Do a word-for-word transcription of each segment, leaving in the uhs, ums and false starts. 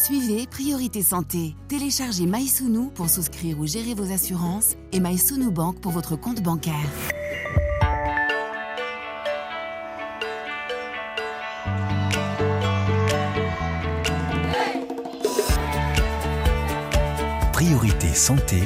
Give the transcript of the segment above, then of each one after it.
Suivez Priorité Santé. Téléchargez MySounou pour souscrire ou gérer vos assurances et MySounou Bank pour votre compte bancaire. Priorité Santé.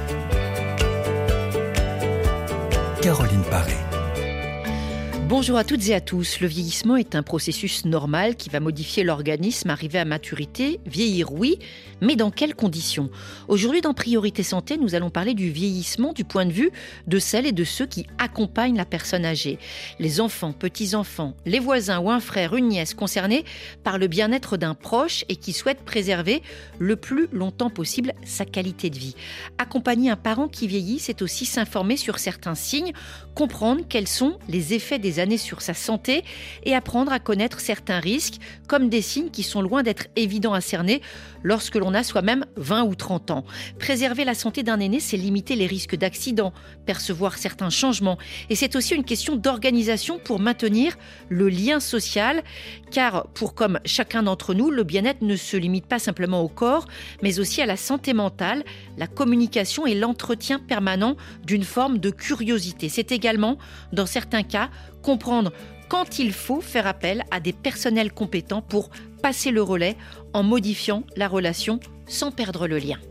Caroline Paré. Bonjour à toutes et à tous. Le vieillissement est un processus normal qui va modifier l'organisme, arriver à maturité, vieillir oui, mais dans quelles conditions ? Aujourd'hui dans Priorité Santé, nous allons parler du vieillissement du point de vue de celles et de ceux qui accompagnent la personne âgée. Les enfants, petits-enfants, les voisins ou un frère, une nièce concernés par le bien-être d'un proche et qui souhaitent préserver le plus longtemps possible sa qualité de vie. Accompagner un parent qui vieillit, c'est aussi s'informer sur certains signes, comprendre quels sont les effets des années sur sa santé et apprendre à connaître certains risques, comme des signes qui sont loin d'être évidents à cerner lorsque l'on a soi-même vingt ou trente ans. Préserver la santé d'un aîné, c'est limiter les risques d'accident, percevoir certains changements. Et c'est aussi une question d'organisation pour maintenir le lien social, car pour comme chacun d'entre nous, le bien-être ne se limite pas simplement au corps, mais aussi à la santé mentale, la communication et l'entretien permanent d'une forme de curiosité. C'est également, dans certains cas, comprendre quand il faut faire appel à des personnels compétents pour passer le relais en modifiant la relation sans perdre le lien.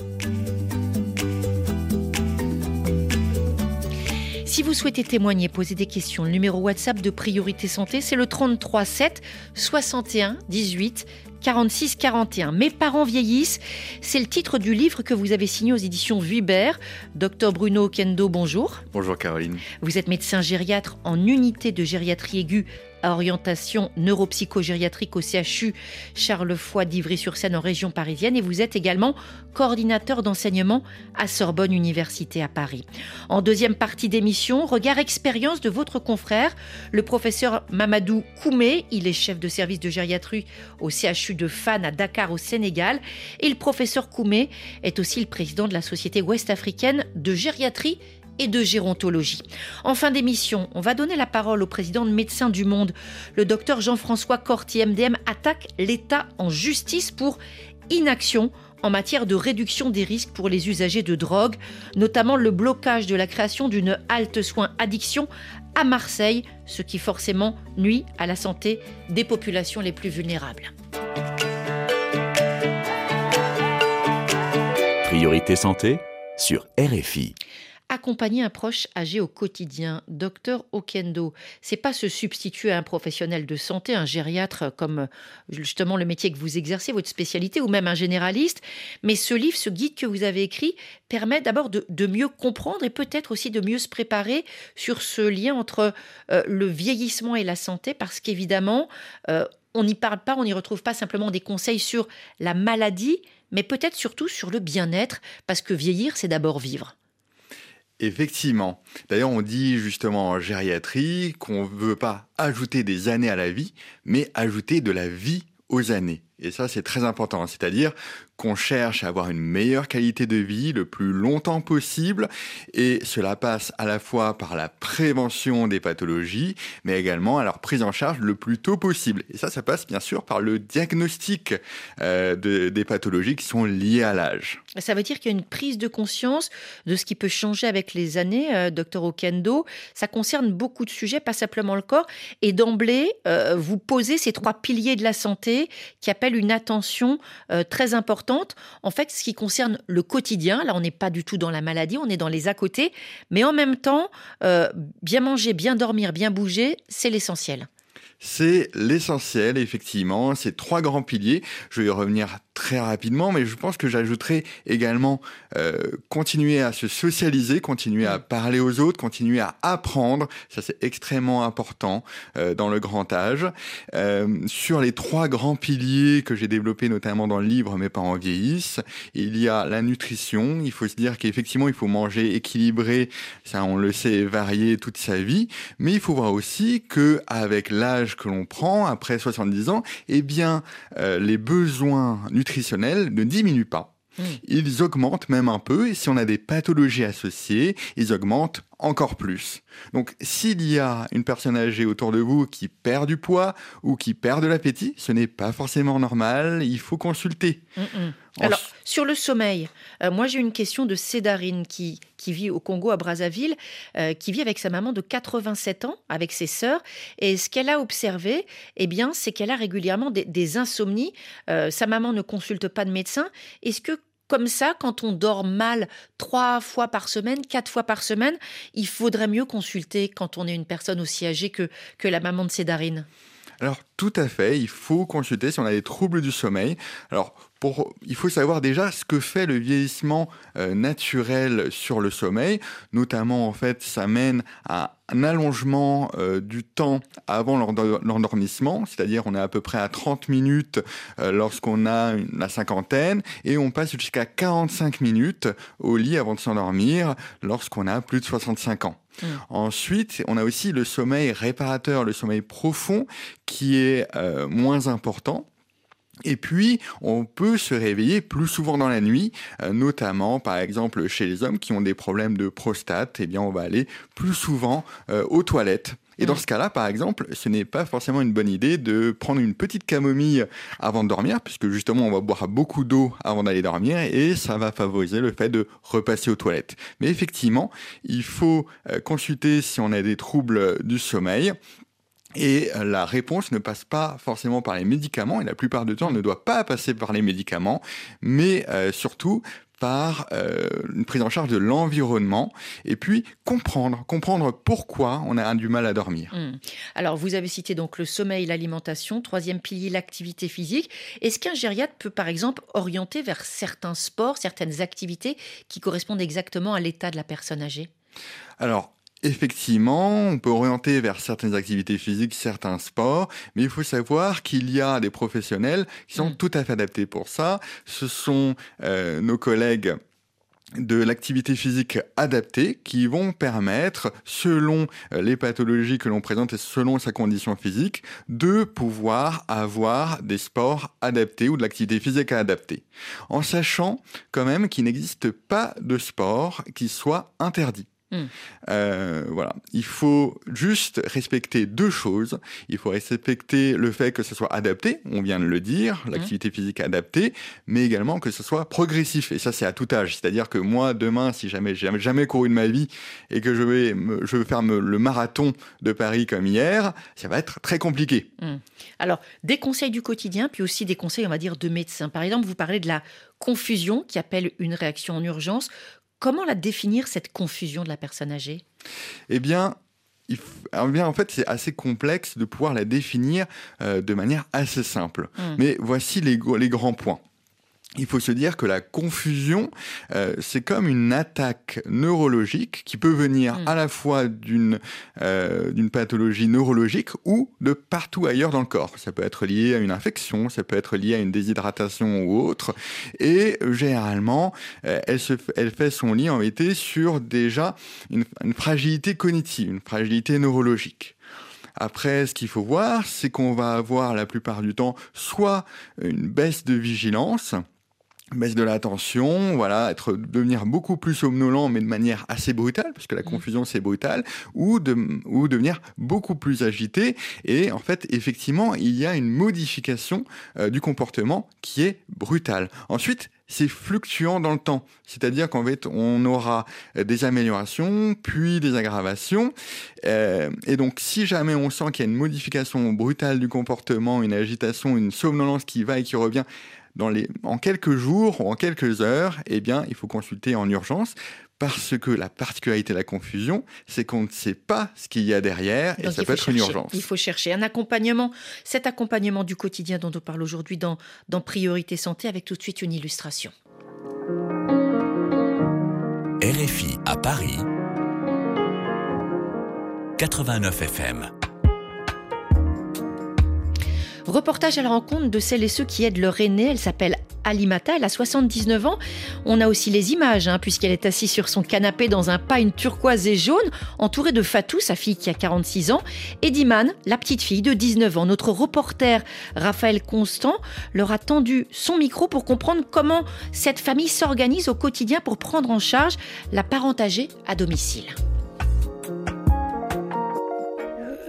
Si vous souhaitez témoigner, poser des questions, le numéro WhatsApp de Priorité Santé, c'est le trente-trois sept soixante et un dix-huit quarante-six quarante et un. Mes parents vieillissent, c'est le titre du livre que vous avez signé aux éditions Vuibert. Docteur Bruno Oquendo, bonjour. Bonjour Caroline. Vous êtes médecin gériatre en unité de gériatrie aiguë à orientation neuropsychogériatrique au C H U Charles-Foix d'Ivry-sur-Seine en région parisienne et vous êtes également coordinateur d'enseignement à Sorbonne Université à Paris. En deuxième partie d'émission, regard expérience de votre confrère, le professeur Mamadou Koumé. Il est chef de service de gériatrie au C H U de Fann à Dakar au Sénégal et le professeur Koumé est aussi le président de la Société ouest-africaine de gériatrie et de gérontologie. En fin d'émission, on va donner la parole au président de Médecins du Monde. Le docteur Jean-François Corti, M D M, attaque l'État en justice pour inaction en matière de réduction des risques pour les usagers de drogue, notamment le blocage de la création d'une halte soins addiction à Marseille, ce qui forcément nuit à la santé des populations les plus vulnérables. Priorité Santé sur R F I. Accompagner un proche âgé au quotidien, docteur Oquendo, c'est pas se substituer à un professionnel de santé, un gériatre comme justement le métier que vous exercez, votre spécialité, ou même un généraliste. Mais ce livre, ce guide que vous avez écrit, permet d'abord de, de mieux comprendre et peut-être aussi de mieux se préparer sur ce lien entre euh, le vieillissement et la santé, parce qu'évidemment, euh, on n'y parle pas, on n'y retrouve pas simplement des conseils sur la maladie, mais peut-être surtout sur le bien-être, parce que vieillir, c'est d'abord vivre. Effectivement. D'ailleurs, on dit justement en gériatrie qu'on ne veut pas ajouter des années à la vie, mais ajouter de la vie aux années. Et ça, c'est très important. C'est-à-dire qu'on cherche à avoir une meilleure qualité de vie le plus longtemps possible. Et cela passe à la fois par la prévention des pathologies, mais également à leur prise en charge le plus tôt possible. Et ça, ça passe bien sûr par le diagnostic euh, de, des pathologies qui sont liées à l'âge. Ça veut dire qu'il y a une prise de conscience de ce qui peut changer avec les années, euh, docteur Oquendo. Ça concerne beaucoup de sujets, pas simplement le corps. Et d'emblée, euh, vous posez ces trois piliers de la santé qui appellent une attention euh, très importante. En fait, ce qui concerne le quotidien, là on n'est pas du tout dans la maladie, on est dans les à côté, mais en même temps, euh, bien manger, bien dormir, bien bouger, c'est l'essentiel. C'est l'essentiel, effectivement, ces trois grands piliers. Je vais y revenir très rapidement, mais je pense que j'ajouterai également euh, continuer à se socialiser, continuer à parler aux autres, continuer à apprendre. Ça, c'est extrêmement important euh, dans le grand âge. Euh, sur les trois grands piliers que j'ai développés notamment dans le livre « Mes parents vieillissent », il y a la nutrition. Il faut se dire qu'effectivement, il faut manger équilibré. Ça, on le sait, varié toute sa vie. Mais il faut voir aussi qu'avec l'âge que l'on prend, après soixante-dix ans, eh bien, euh, les besoins nutritionnels ne diminuent pas. Mmh. Ils augmentent même un peu, et si on a des pathologies associées, ils augmentent encore plus. Donc, s'il y a une personne âgée autour de vous qui perd du poids ou qui perd de l'appétit, ce n'est pas forcément normal, il faut consulter. Mm-mm. Alors, sur le sommeil, euh, moi j'ai une question de Cédarine qui, qui vit au Congo, à Brazzaville, euh, qui vit avec sa maman de quatre-vingt-sept ans, avec ses sœurs. Et ce qu'elle a observé, eh bien, c'est qu'elle a régulièrement des, des insomnies. Euh, sa maman ne consulte pas de médecin. Est-ce que, comme ça, quand on dort mal trois fois par semaine, quatre fois par semaine, il faudrait mieux consulter quand on est une personne aussi âgée que, que la maman de Cédarine ? Alors, tout à fait, il faut consulter si on a des troubles du sommeil. Alors, pour, il faut savoir déjà ce que fait le vieillissement euh, naturel sur le sommeil. Notamment, en fait, ça mène à un allongement euh, du temps avant l'endormissement, c'est-à-dire on est à peu près à trente minutes euh, lorsqu'on a une, la cinquantaine, et on passe jusqu'à quarante-cinq minutes au lit avant de s'endormir lorsqu'on a plus de soixante-cinq ans. Mmh. Ensuite, on a aussi le sommeil réparateur, le sommeil profond, qui est euh, moins important. Et puis, on peut se réveiller plus souvent dans la nuit, euh, notamment, par exemple, chez les hommes qui ont des problèmes de prostate, eh bien, on va aller plus souvent euh, aux toilettes. Et dans ce cas-là, par exemple, ce n'est pas forcément une bonne idée de prendre une petite camomille avant de dormir, puisque justement, on va boire beaucoup d'eau avant d'aller dormir et ça va favoriser le fait de repasser aux toilettes. Mais effectivement, il faut consulter si on a des troubles du sommeil. Et la réponse ne passe pas forcément par les médicaments, et la plupart du temps, ne doit pas passer par les médicaments, mais euh, surtout par euh, une prise en charge de l'environnement, et puis comprendre, comprendre pourquoi on a du mal à dormir. Mmh. Alors, vous avez cité donc le sommeil, l'alimentation, troisième pilier, l'activité physique. Est-ce qu'un gériatre peut, par exemple, orienter vers certains sports, certaines activités qui correspondent exactement à l'état de la personne âgée ? Alors, effectivement, on peut orienter vers certaines activités physiques, certains sports, mais il faut savoir qu'il y a des professionnels qui sont mmh. tout à fait adaptés pour ça. Ce sont euh, nos collègues de l'activité physique adaptée qui vont permettre, selon les pathologies que l'on présente et selon sa condition physique, de pouvoir avoir des sports adaptés ou de l'activité physique adaptée. En sachant quand même qu'il n'existe pas de sport qui soit interdit. Mmh. Euh, voilà. Il faut juste respecter deux choses. Il faut respecter le fait que ce soit adapté, on vient de le dire, l'activité mmh. physique adaptée, mais également que ce soit progressif. Et ça, c'est à tout âge. C'est-à-dire que moi, demain, si jamais j'ai jamais, jamais couru de ma vie et que je vais, me, je veux faire me, le marathon de Paris comme hier, ça va être très compliqué. Mmh. Alors, des conseils du quotidien, puis aussi des conseils, on va dire, de médecins. Par exemple, vous parlez de la confusion qui appelle une réaction en urgence. Comment la définir, cette confusion de la personne âgée ? Eh bien, il f... Alors bien, en fait, c'est assez complexe de pouvoir la définir euh, de manière assez simple. Mmh. Mais voici les, les grands points. Il faut se dire que la confusion, euh, c'est comme une attaque neurologique qui peut venir mmh. à la fois d'une, euh, d'une pathologie neurologique ou de partout ailleurs dans le corps. Ça peut être lié à une infection, ça peut être lié à une déshydratation ou autre. Et euh, généralement, euh, elle, se, elle fait son lit en réalité sur déjà une, une fragilité cognitive, une fragilité neurologique. Après, ce qu'il faut voir, c'est qu'on va avoir la plupart du temps soit une baisse de vigilance, baisse de l'attention, voilà, être, devenir beaucoup plus somnolent, mais de manière assez brutale, parce que la confusion, c'est brutal, ou, de, ou devenir beaucoup plus agité. Et en fait, effectivement, il y a une modification euh, du comportement qui est brutale. Ensuite, c'est fluctuant dans le temps. C'est-à-dire qu'en fait, on aura des améliorations, puis des aggravations. Euh, et donc, si jamais on sent qu'il y a une modification brutale du comportement, une agitation, une somnolence qui va et qui revient, Dans les, en quelques jours ou en quelques heures, eh bien, il faut consulter en urgence parce que la particularité de la confusion, c'est qu'on ne sait pas ce qu'il y a derrière et donc ça peut être chercher, une urgence. Il faut chercher un accompagnement, cet accompagnement du quotidien dont on parle aujourd'hui dans, dans Priorité Santé, avec tout de suite une illustration. R F I à Paris, quatre-vingt-neuf F M. Reportage à la rencontre de celles et ceux qui aident leur aîné. Elle s'appelle Alimata, elle a soixante-dix-neuf ans. On a aussi les images, hein, puisqu'elle est assise sur son canapé dans un pagne turquoise et jaune, entourée de Fatou, sa fille qui a quarante-six ans, et d'Iman, la petite fille de dix-neuf ans. Notre reporter Raphaël Constant leur a tendu son micro pour comprendre comment cette famille s'organise au quotidien pour prendre en charge la parente âgée à domicile.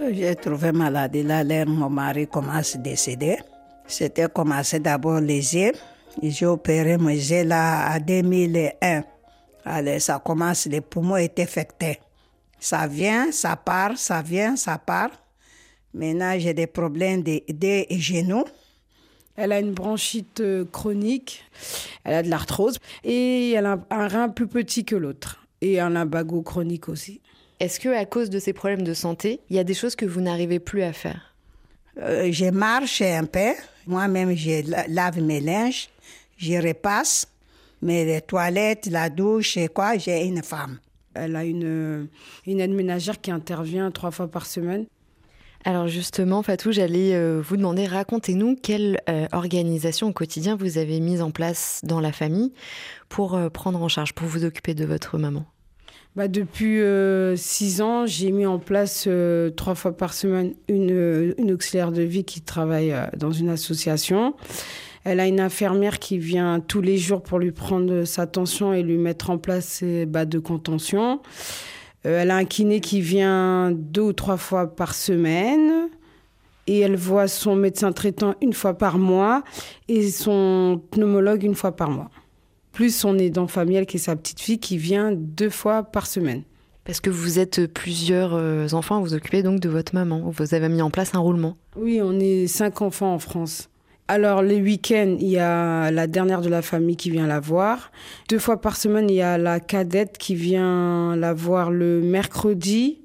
J'ai trouvé malade. Là, là, mon mari commence à décéder. C'était commencé d'abord les yeux. J'ai opéré mes yeux là en deux mille un. Allez, ça commence, les poumons étaient affectés. Ça vient, ça part, ça vient, ça part. Maintenant, j'ai des problèmes des, des genoux. Elle a une bronchite chronique, elle a de l'arthrose et elle a un rein plus petit que l'autre et un lumbago chronique aussi. Est-ce qu'à cause de ces problèmes de santé, il y a des choses que vous n'arrivez plus à faire ? euh, Je marche un peu. Moi-même, je lave mes linges, je repasse. Mais les toilettes, la douche et quoi, j'ai une femme. Elle a une, une aide ménagère qui intervient trois fois par semaine. Alors justement, Fatou, j'allais euh, vous demander, racontez-nous quelle euh, organisation au quotidien vous avez mise en place dans la famille pour euh, prendre en charge, pour vous occuper de votre maman. Bah, depuis euh, six ans, j'ai mis en place euh, trois fois par semaine une, une auxiliaire de vie qui travaille euh, dans une association. Elle a une infirmière qui vient tous les jours pour lui prendre sa tension et lui mettre en place ses bas de contention. Euh, elle a un kiné qui vient deux ou trois fois par semaine. Et elle voit son médecin traitant une fois par mois et son pneumologue une fois par mois. Plus son aidant familial qui est sa petite fille qui vient deux fois par semaine. Parce que vous êtes plusieurs enfants, vous vous occupez donc de votre maman. Vous avez mis en place un roulement. Oui, on est cinq enfants en France. Alors, les week-ends, il y a la dernière de la famille qui vient la voir. Deux fois par semaine, il y a la cadette qui vient la voir le mercredi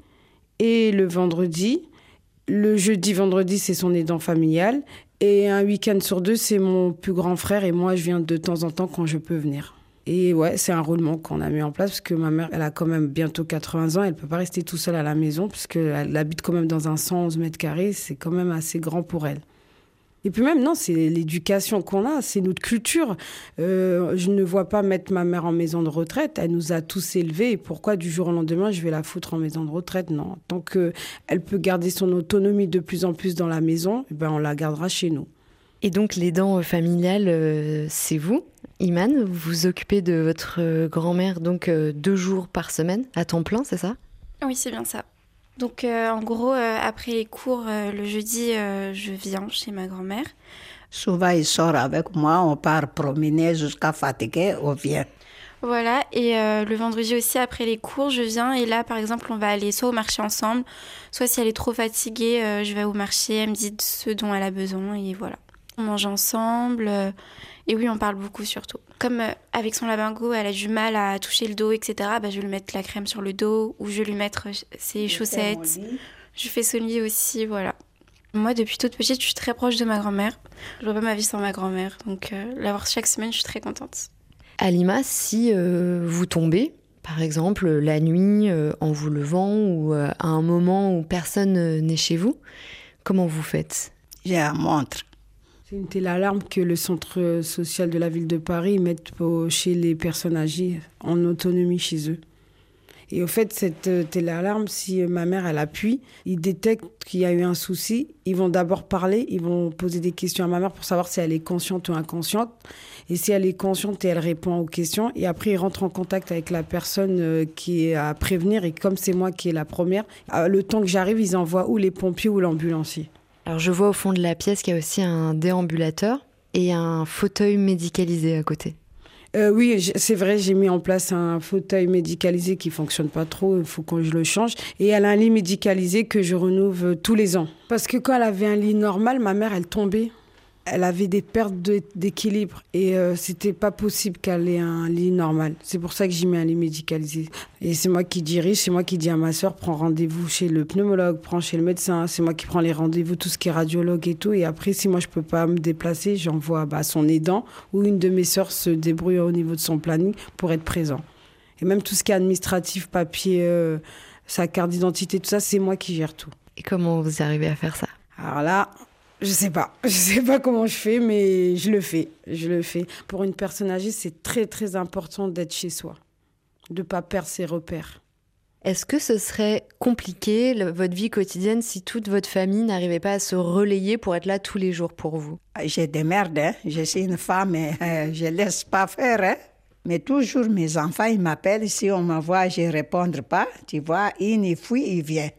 et le vendredi. Le jeudi, vendredi, c'est son aidant familial. Et un week-end sur deux, c'est mon plus grand frère. Et moi, je viens de temps en temps quand je peux venir. Et ouais, c'est un roulement qu'on a mis en place parce que ma mère, elle a quand même bientôt quatre-vingts ans. Elle ne peut pas rester toute seule à la maison parce qu'elle habite quand même dans un cent onze mètres carrés. C'est quand même assez grand pour elle. Et puis même, non, c'est l'éducation qu'on a, c'est notre culture. Euh, je ne vois pas mettre ma mère en maison de retraite. Elle nous a tous élevés. Et pourquoi du jour au lendemain, je vais la foutre en maison de retraite? Non. Tant qu'elle peut garder son autonomie de plus en plus dans la maison, eh ben, on la gardera chez nous. Et donc, l'aidant familial, euh, c'est vous, Iman. Vous vous occupez de votre grand-mère donc euh, deux jours par semaine, à temps plein, c'est ça? Oui, c'est bien ça. Donc, euh, en gros, euh, après les cours, euh, le jeudi, euh, je viens chez ma grand-mère. Souvent, il sort avec moi, on part promener jusqu'à fatiguer, on vient. Voilà, et euh, le vendredi aussi, après les cours, je viens. Et là, par exemple, on va aller soit au marché ensemble, soit si elle est trop fatiguée, euh, je vais au marché, elle me dit ce dont elle a besoin, et voilà. On mange ensemble, euh, et oui, on parle beaucoup surtout. Comme euh, avec son lumbago, elle a du mal à toucher le dos, et cetera, bah, je vais lui mettre la crème sur le dos, ou je vais lui mettre ses chaussettes. Je fais son lit aussi, voilà. Moi, depuis toute petite, je suis très proche de ma grand-mère. Je ne vois pas ma vie sans ma grand-mère, donc euh, l'avoir chaque semaine, je suis très contente. Alima, si euh, vous tombez, par exemple, la nuit, euh, en vous levant, ou euh, à un moment où personne euh, n'est chez vous, comment vous faites? J'ai un montre. C'est une téléalarme que le centre social de la ville de Paris met chez les personnes âgées en autonomie chez eux. Et au fait, cette téléalarme, si ma mère, elle appuie, ils détectent qu'il y a eu un souci. Ils vont d'abord parler, ils vont poser des questions à ma mère pour savoir si elle est consciente ou inconsciente. Et si elle est consciente, elle répond aux questions. Et après, ils rentrent en contact avec la personne qui est à prévenir. Et comme c'est moi qui est la première, le temps que j'arrive, ils envoient ou les pompiers ou l'ambulancier. Alors, je vois au fond de la pièce qu'il y a aussi un déambulateur et un fauteuil médicalisé à côté. Euh, oui, c'est vrai, j'ai mis en place un fauteuil médicalisé qui ne fonctionne pas trop, il faut que je le change. Et elle a un lit médicalisé que je renouvelle tous les ans. Parce que quand elle avait un lit normal, ma mère, elle tombait. Elle avait des pertes de, d'équilibre et euh, c'était pas possible qu'elle ait un lit normal. C'est pour ça que j'ai mis un lit médicalisé. Et c'est moi qui dirige, c'est moi qui dis à ma sœur, prends rendez-vous chez le pneumologue, prends chez le médecin. C'est moi qui prends les rendez-vous, tout ce qui est radiologue et tout. Et après, si moi je peux pas me déplacer, j'envoie bah, son aidant ou une de mes sœurs se débrouille au niveau de son planning pour être présent. Et même tout ce qui est administratif, papier, euh, sa carte d'identité, tout ça, c'est moi qui gère tout. Et comment vous arrivez à faire ça? Alors là... Je sais pas. Je sais pas comment je fais, mais je le fais. Je le fais. Pour une personne âgée, c'est très, très important d'être chez soi. De pas perdre ses repères. Est-ce que ce serait compliqué, le, votre vie quotidienne, si toute votre famille n'arrivait pas à se relayer pour être là tous les jours pour vous? J'ai des merdes, hein. Je suis une femme et euh, je laisse pas faire, hein. Mais toujours, mes enfants, ils m'appellent. Si on m'envoie, je ne répondre pas. Tu vois, ils fuient, ils viennent.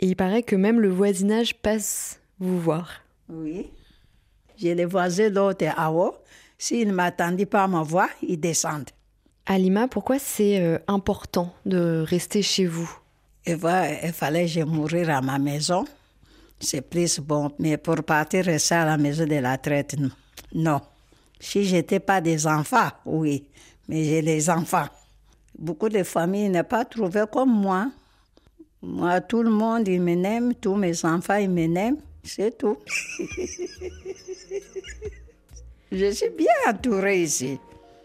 Et il paraît que même le voisinage passe vous voir. Oui. J'ai les voisins l'autre en haut. S'ils ne m'attendaient pas à ma voix, ils descendent. Halima, pourquoi c'est euh, important de rester chez vous? Et voilà, il fallait que je mourir à ma maison. C'est plus bon. Mais pour partir rester à la maison de la traite, non. Si je n'étais pas des enfants, oui. Mais j'ai les enfants. Beaucoup de familles n'ont pas trouvé comme moi. Moi, tout le monde, il m'aime. Tous mes enfants, ils m'aiment. C'est tout. Je suis bien entourée ici.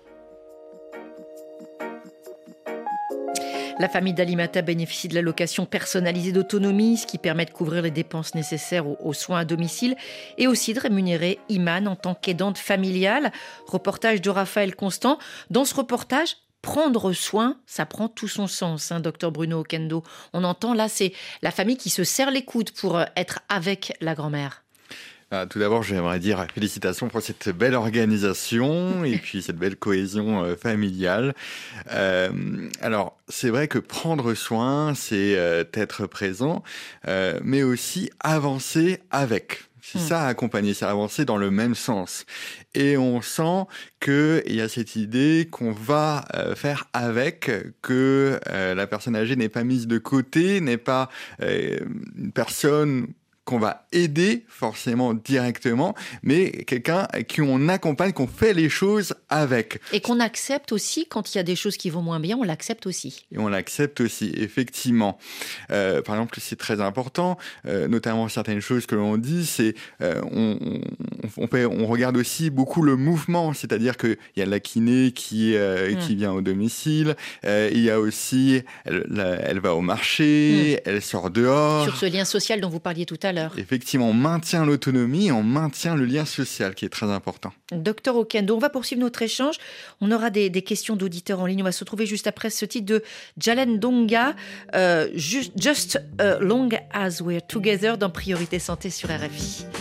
La famille d'Halimata bénéficie de l'allocation personnalisée d'autonomie, ce qui permet de couvrir les dépenses nécessaires aux, aux soins à domicile et aussi de rémunérer Iman en tant qu'aidante familiale. Reportage de Raphaël Constant. Dans ce reportage, prendre soin, ça prend tout son sens, hein, docteur Bruno Oquendo. On entend là, c'est la famille qui se serre les coudes pour être avec la grand-mère. Ah, tout d'abord, j'aimerais dire félicitations pour cette belle organisation et puis cette belle cohésion euh, familiale. Euh, alors, c'est vrai que prendre soin, c'est euh, être présent, euh, mais aussi avancer avec. C'est mmh. ça, accompagner, c'est avancer dans le même sens. Et on sent qu'il y a cette idée qu'on va euh, faire avec, que euh, la personne âgée n'est pas mise de côté, n'est pas euh, une personne qu'on va aider forcément directement, mais quelqu'un à qui on accompagne, qu'on fait les choses avec. Et qu'on accepte aussi, quand il y a des choses qui vont moins bien, on l'accepte aussi. Et on l'accepte aussi, effectivement. Euh, par exemple, c'est très important, euh, notamment certaines choses que l'on dit, c'est euh, on, on, on, fait, on regarde aussi beaucoup le mouvement, c'est-à-dire qu'il y a la kiné qui, euh, mmh. qui vient au domicile, euh, il y a aussi, elle, la, elle va au marché, mmh. elle sort dehors. Sur ce lien social dont vous parliez tout à l'heure. Effectivement, on maintient l'autonomie, on maintient le lien social qui est très important. Docteur Oquendo, on va poursuivre notre échange. On aura des, des questions d'auditeurs en ligne. On va se retrouver juste après ce titre de Jalen Donga, euh, Just, Just uh, Long As We're Together dans Priorité Santé sur R F I.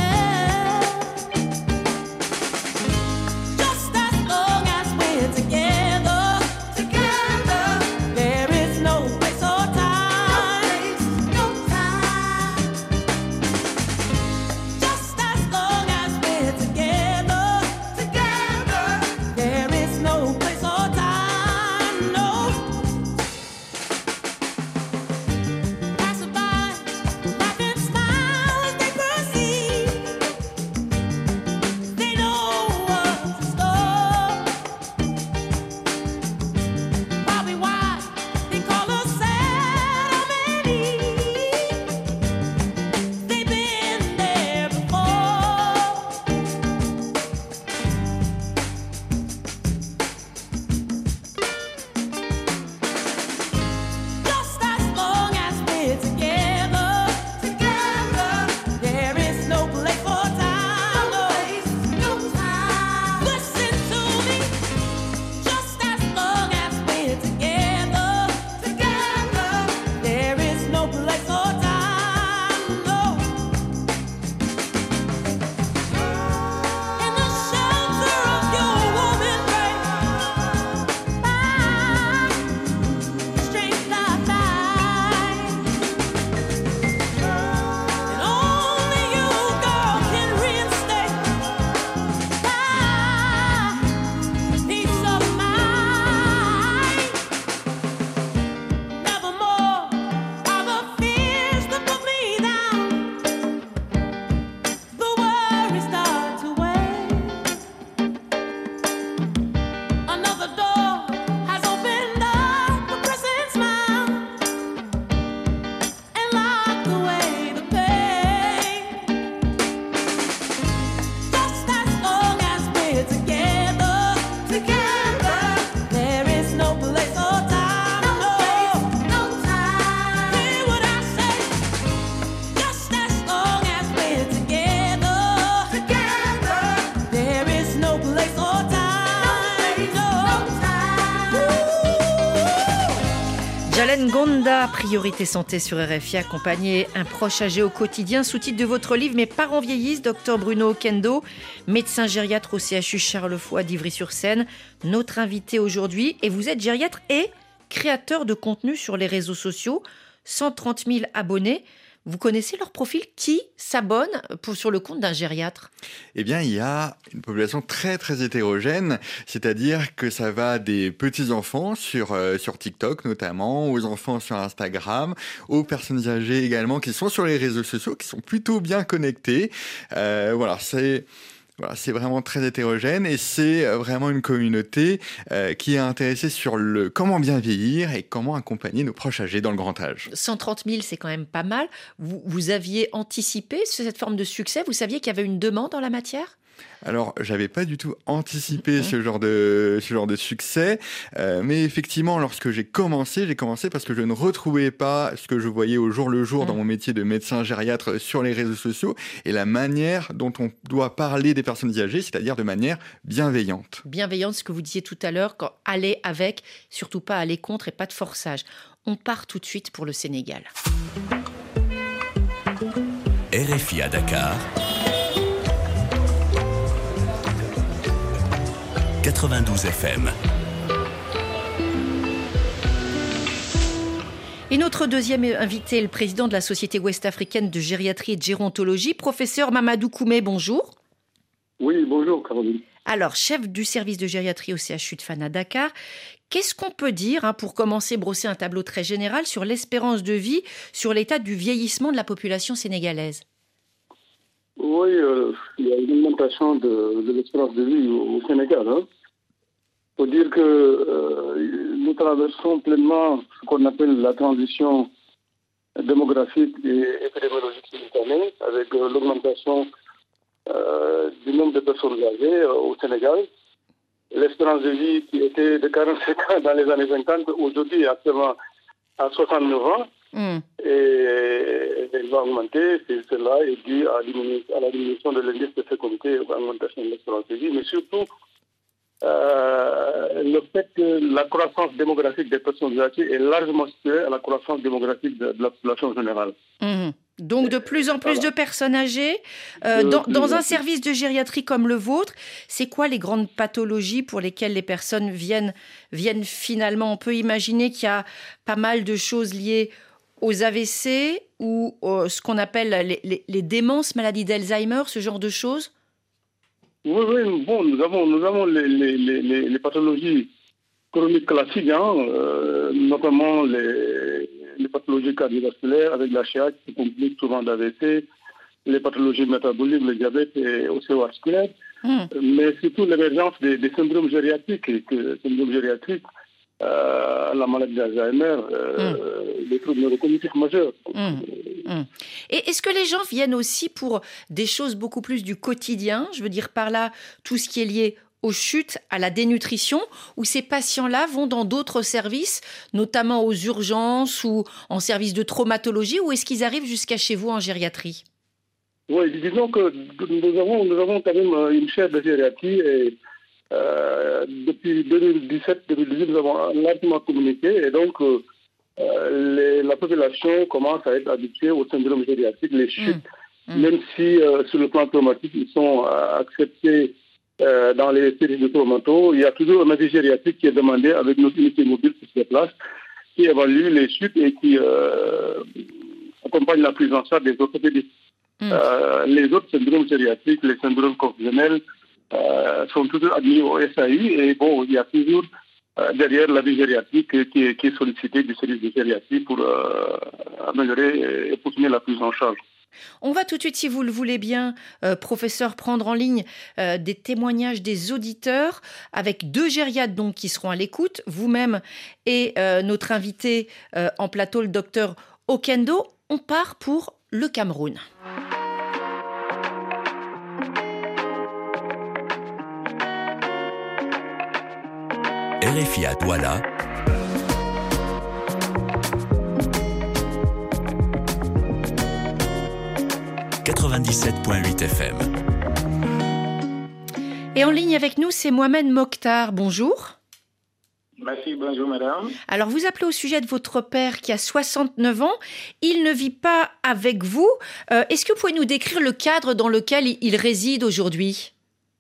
Together Jalen Gonda, Priorité Santé sur R F I, accompagner un proche âgé au quotidien, sous-titre de votre livre « Mes parents vieillissent », docteur Bruno Oquendo, médecin gériatre au C H U Charles-Foix d'Ivry-sur-Seine, notre invité aujourd'hui. Et vous êtes gériatre et créateur de contenu sur les réseaux sociaux, cent trente mille abonnés. Vous connaissez leur profil? Qui s'abonne pour, sur le compte d'un gériatre? Eh bien, il y a une population très très hétérogène, c'est-à-dire que ça va des petits-enfants sur, euh, sur TikTok notamment, aux enfants sur Instagram, aux personnes âgées également qui sont sur les réseaux sociaux, qui sont plutôt bien connectés. Euh, voilà, c'est... Voilà, c'est vraiment très hétérogène et c'est vraiment une communauté euh, qui est intéressée sur le comment bien vieillir et comment accompagner nos proches âgés dans le grand âge. cent trente mille, c'est quand même pas mal. Vous, vous aviez anticipé cette forme de succès? Vous saviez qu'il y avait une demande en la matière? Alors, j'avais pas du tout anticipé ce genre de ce genre de succès, euh, mais effectivement, lorsque j'ai commencé, j'ai commencé parce que je ne retrouvais pas ce que je voyais au jour le jour dans mon métier de médecin gériatre sur les réseaux sociaux et la manière dont on doit parler des personnes âgées, c'est-à-dire de manière bienveillante. Bienveillante, ce que vous disiez tout à l'heure, quand aller avec, surtout pas aller contre et pas de forçage. On part tout de suite pour le Sénégal. R F I à Dakar. quatre-vingt-douze F M. Et notre deuxième invité est le président de la Société ouest-africaine de gériatrie et de gérontologie, professeur Mamadou Koumé, bonjour. Oui, bonjour Caroline. Alors, chef du service de gériatrie au C H U de Fana Dakar, qu'est-ce qu'on peut dire, hein, pour commencer, brosser un tableau très général sur l'espérance de vie, sur l'état du vieillissement de la population sénégalaise? Oui, euh, il y a une augmentation de, de l'espérance de vie au, au Sénégal. Il hein. faut dire que euh, nous traversons pleinement ce qu'on appelle la transition démographique et épidémiologique simultanée, avec euh, l'augmentation euh, du nombre de personnes âgées euh, au Sénégal. L'espérance de vie qui était de quarante-cinq ans dans les années cinquante, aujourd'hui est actuellement à soixante-neuf ans. Mmh. Et elle va augmenter, et cela est dû à, à la diminution de l'indice de fécondité et à l'augmentation de l'espérance de vie, mais surtout euh, le fait que la croissance démographique des personnes âgées est largement supérieure à la croissance démographique de, de la population générale. Mmh. Donc de plus en plus voilà. de personnes âgées. Euh, dans dans un service de gériatrie comme le vôtre, c'est quoi les grandes pathologies pour lesquelles les personnes viennent, viennent finalement? On peut imaginer qu'il y a pas mal de choses liées aux A V C ou euh, ce qu'on appelle les, les, les démences, maladies d'Alzheimer, ce genre de choses? Oui, oui, bon, nous avons, nous avons les, les, les, les pathologies chroniques classiques, hein, euh, notamment les, les pathologies cardiovasculaires avec la C H qui compliquent souvent d'A V C, les pathologies métaboliques, le diabète et ostéovasculaire, mmh. mais surtout l'émergence des, des syndromes gériatriques, et que syndromes gériatriques, Euh, la maladie d'Alzheimer, euh, mmh. les troubles neurocognitifs majeurs. Mmh. Mmh. Et est-ce que les gens viennent aussi pour des choses beaucoup plus du quotidien? Je veux dire par là, tout ce qui est lié aux chutes, à la dénutrition, ou ces patients-là vont dans d'autres services, notamment aux urgences ou en service de traumatologie, ou est-ce qu'ils arrivent jusqu'à chez vous en gériatrie? Oui, disons que nous avons, nous avons quand même une chaire de gériatrie et Euh, depuis deux mille dix-sept deux mille dix-huit, nous avons largement communiqué et donc euh, les, la population commence à être habituée au syndrome gériatrique, les chutes, mmh. Mmh. même si euh, sur le plan traumatique, ils sont euh, acceptés euh, dans les services de traumato. Il y a toujours un avis gériatrique qui est demandé avec notre unité mobile qui se déplace, qui évalue les chutes et qui euh, accompagne la prise en charge des orthopédistes. Mmh. Euh, les autres syndromes gériatriques, les syndromes confusionnels, Euh, sont toujours admis au S A U et bon, il y a toujours euh, derrière l'avis gériatrique qui est, qui est sollicité du service de gériatrie pour euh, améliorer et poursuivre la prise en charge. On va tout de suite, si vous le voulez bien, euh, professeur, prendre en ligne euh, des témoignages des auditeurs avec deux gériatres donc, qui seront à l'écoute, vous-même et euh, notre invité euh, en plateau, le docteur Oquendo. On part pour le Cameroun. R F I à Douala. quatre-vingt-dix-sept virgule huit F M. Et en ligne avec nous, c'est Mohamed Mokhtar. Bonjour. Merci, bonjour madame. Alors vous appelez au sujet de votre père qui a soixante-neuf ans. Il ne vit pas avec vous. Euh, est-ce que vous pouvez nous décrire le cadre dans lequel il réside aujourd'hui ?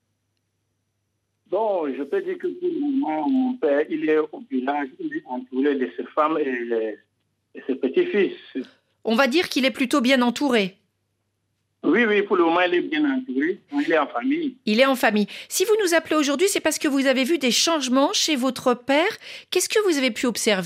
Bon, je peux dire que pour le moment, mon père, il est au village, il est entouré de ses femmes et, les, et ses petits-fils. On va dire qu'il est plutôt bien entouré. Oui, oui, pour le moment, il est bien entouré. Il est en famille. Il est en famille. Si vous nous appelez aujourd'hui, c'est parce que vous avez vu des changements chez votre père. Qu'est-ce que vous avez pu observer ?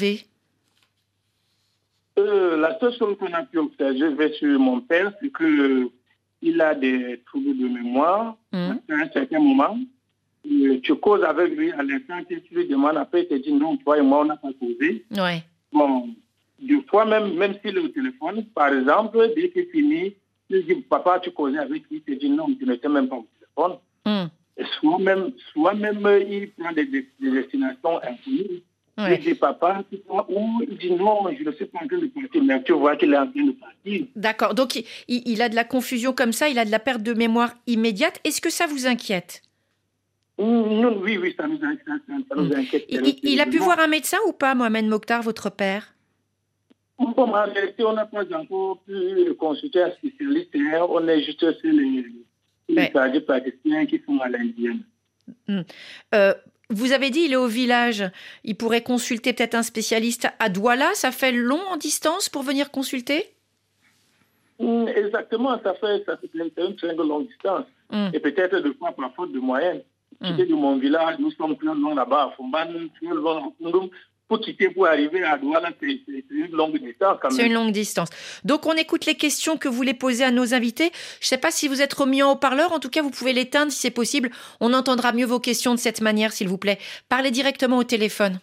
euh, La seule chose qu'on a pu observer sur mon père, c'est qu'il a des troubles de mémoire. Mmh. À un certain moment, tu causes avec lui, à l'instant que tu lui demandes, après il te dit non, toi et moi, on n'a pas causé. Ouais. Bon, des fois, même, même s'il est au téléphone, par exemple, dès qu'il finit, il dit, papa, tu causais avec lui, il te dit non, tu n'étais même pas au téléphone. Mm. Et soit même, soit même, il prend des, des, des destinations inconnues. Ouais. Il dit, papa, tu vois où ? Il dit non, je ne sais pas en train de partir, mais tu vois qu'il est en train de partir. D'accord, donc il, il a de la confusion comme ça, il a de la perte de mémoire immédiate. Est-ce que ça vous inquiète ? Non, oui, oui, ça nous inquiète. Ça nous inquiète. Il, il, il a pu voir un médecin ou pas, Mohamed Mokhtar, votre père ? Bon, en réalité, on n'a pas encore pu consulter un spécialiste. On est juste sur les, les praticiens qui sont à l'indienne. Euh, vous avez dit il est au village. Il pourrait consulter peut-être un spécialiste à Douala. Ça fait long en distance pour venir consulter ? Exactement, ça fait, ça fait une très longue distance. Mm. Et peut-être de fois par faute de moyens. Mm. Quitter de mon village, nous sommes plus loin là-bas, à Fumban, plus loin à Kundum. Pour quitter, pour arriver à Douala, c'est, c'est une longue distance quand même. C'est une longue distance. Donc on écoute les questions que vous voulez poser à nos invités. Je ne sais pas si vous êtes remis en haut-parleur, en tout cas vous pouvez l'éteindre si c'est possible. On entendra mieux vos questions de cette manière, s'il vous plaît. Parlez directement au téléphone.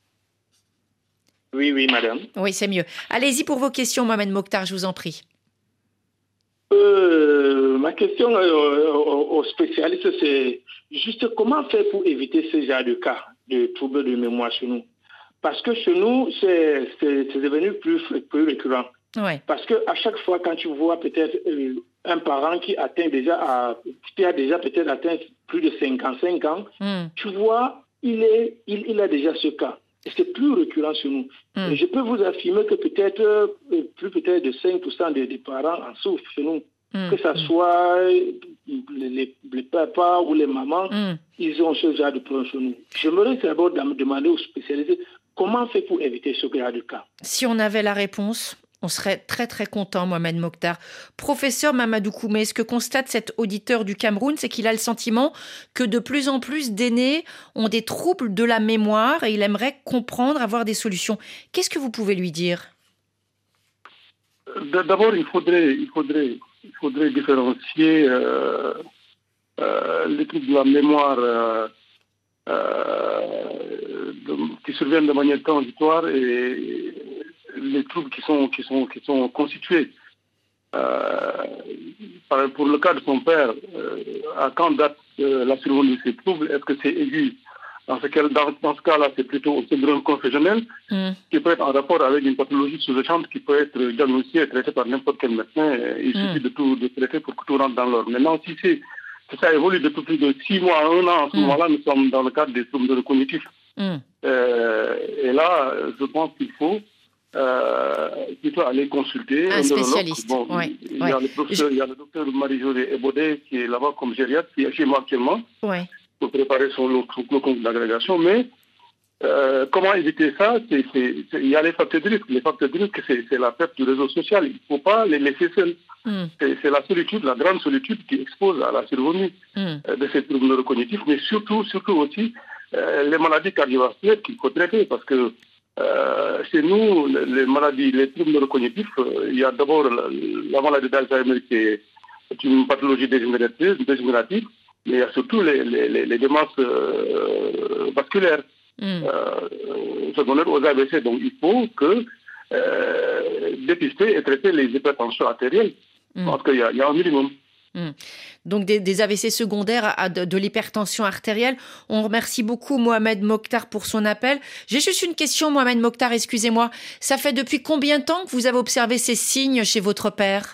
Oui, oui, madame. Oui, c'est mieux. Allez-y pour vos questions, Mohamed Mokhtar, je vous en prie. Euh, ma question euh, aux spécialistes, c'est juste comment faire pour éviter ce genre de cas de troubles de mémoire chez nous. Parce que chez nous, c'est, c'est, c'est devenu plus, plus récurrent. Ouais. Parce qu'à chaque fois, quand tu vois peut-être euh, un parent qui atteint déjà, à, qui a déjà peut-être atteint plus de cinquante-cinq ans, mm. tu vois, il, est, il, il a déjà ce cas. Et c'est plus récurrent chez nous. Mm. Et je peux vous affirmer que peut-être, euh, plus peut-être de cinq pour cent des, des parents en souffrent chez nous. Mm. Que ce soit les, les, les papas ou les mamans, mm. ils ont ce genre de problème chez nous. J'aimerais d'abord demander aux spécialistes comment on fait pour éviter ce genre de cas. Si on avait la réponse, on serait très très content, Mohamed Mokhtar. Professeur Mamadou Koumé, ce que constate cet auditeur du Cameroun, c'est qu'il a le sentiment que de plus en plus d'aînés ont des troubles de la mémoire et il aimerait comprendre, avoir des solutions. Qu'est-ce que vous pouvez lui dire ? D'abord, il faudrait, il faudrait, il faudrait différencier euh, euh, les troubles de la mémoire euh, euh, de, qui surviennent de manière transitoire et les troubles qui sont, qui sont, qui sont constitués. Euh, pour le cas de son père, euh, à quand date euh, la survenue de ces troubles? Est-ce que c'est aigu? Dans ce, cas, dans, dans ce cas-là, c'est plutôt un syndrome confessionnel mmh. qui peut être en rapport avec une pathologie sous-jacente qui peut être diagnostiquée et traitée par n'importe quel médecin. Il mmh. suffit de tout de traiter pour que tout rentre dans l'ordre. Maintenant, si c'est, si ça évolue depuis plus de six mois à un an, en ce mmh. moment-là, nous sommes dans le cadre des troubles cognitifs. Mmh. Euh, et là, je pense qu'il faut euh, plutôt aller consulter un spécialiste. Bon, ouais, il, y ouais. a le professeur, il y a le docteur Marie-Josée Ebodé qui est là-bas comme gériatre, qui est chez moi actuellement. Ouais. Pour préparer son compte d'agrégation, mais euh, comment éviter ça? c'est, c'est, c'est, Il y a les facteurs de risque. Les facteurs de risque, c'est, c'est la perte du réseau social. Il ne faut pas les laisser seuls. Mm. C'est, c'est la solitude, la grande solitude qui expose à la survenue mm. euh, de ces troubles neurocognitifs, mais surtout, surtout aussi euh, les maladies cardiovasculaires qu'il faut traiter, parce que euh, chez nous, les maladies, les troubles neurocognitifs, euh, il y a d'abord la, la maladie d'Alzheimer qui est une pathologie dégénérative, dégénérative. Mais il y a surtout les, les, les démences euh, vasculaires mm. euh, secondaires aux A V C. Donc il faut que euh, dépister et traiter les hypertensions artérielles. Mm. Parce qu'il y a, il y a un minimum. Mm. Donc des, des A V C secondaires à de, de l'hypertension artérielle. On remercie beaucoup Mohamed Mokhtar pour son appel. J'ai juste une question, Mohamed Mokhtar, excusez-moi. Ça fait depuis combien de temps que vous avez observé ces signes chez votre père ?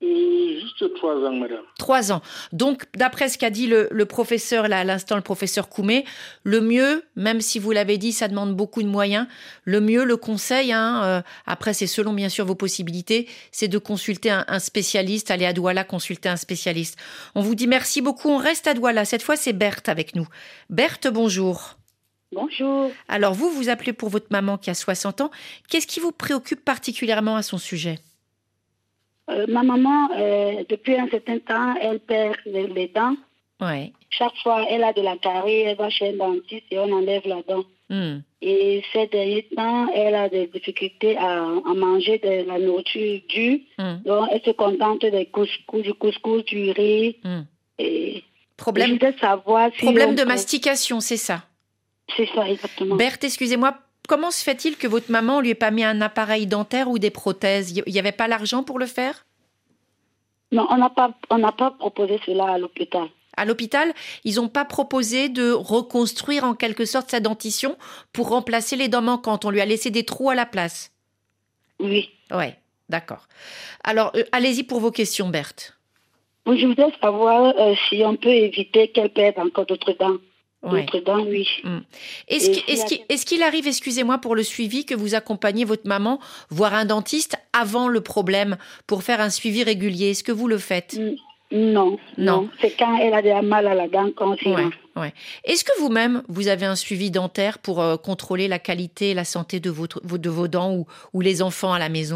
Et juste trois ans, madame. Trois ans. Donc, d'après ce qu'a dit le, le professeur, là, à l'instant, le professeur Koumé, le mieux, même si vous l'avez dit, ça demande beaucoup de moyens, le mieux, le conseil, hein, euh, après, c'est selon, bien sûr, vos possibilités, c'est de consulter un, un spécialiste, aller à Douala, consulter un spécialiste. On vous dit merci beaucoup, on reste à Douala. Cette fois, c'est Berthe avec nous. Berthe, bonjour. Bonjour. Alors, vous, vous appelez pour votre maman qui a soixante ans. Qu'est-ce qui vous préoccupe particulièrement à son sujet ? Euh, ma maman, euh, depuis un certain temps, elle perd les, les dents. Ouais. Chaque fois, elle a de la carie, elle va chez un dentiste et on enlève la dent. Mm. Et ces derniers temps, elle a des difficultés à, à manger de la nourriture dure. Mm. Donc, elle se contente des couscous, du couscous, du riz. Mm. Et problème, je voudrais savoir si problème de peut... mastication, c'est ça? C'est ça, exactement. Berthe, excusez-moi. Comment se fait-il que votre maman lui ait pas mis un appareil dentaire ou des prothèses ? Il n'y avait pas l'argent pour le faire ? Non, on n'a pas, on n'a pas proposé cela à l'hôpital. À l'hôpital, ils n'ont pas proposé de reconstruire en quelque sorte sa dentition pour remplacer les dents manquantes. On lui a laissé des trous à la place. Oui. Ouais, d'accord. Alors, euh, allez-y pour vos questions, Berthe. Oui, je voudrais savoir euh, si on peut éviter qu'elle perde encore d'autres dents. Ouais. D'autres dents, oui. Mmh. Est-ce, qu'il, est-ce, qu'il, est-ce qu'il arrive, excusez-moi pour le suivi, que vous accompagnez votre maman voir un dentiste avant le problème pour faire un suivi régulier ? Est-ce que vous le faites ? Non, non, non. C'est quand elle a déjà mal à la dent qu'on s'y ouais, ouais. Est-ce que vous-même, vous avez un suivi dentaire pour euh, contrôler la qualité et la santé de, votre, de vos dents ou, ou les enfants à la maison ?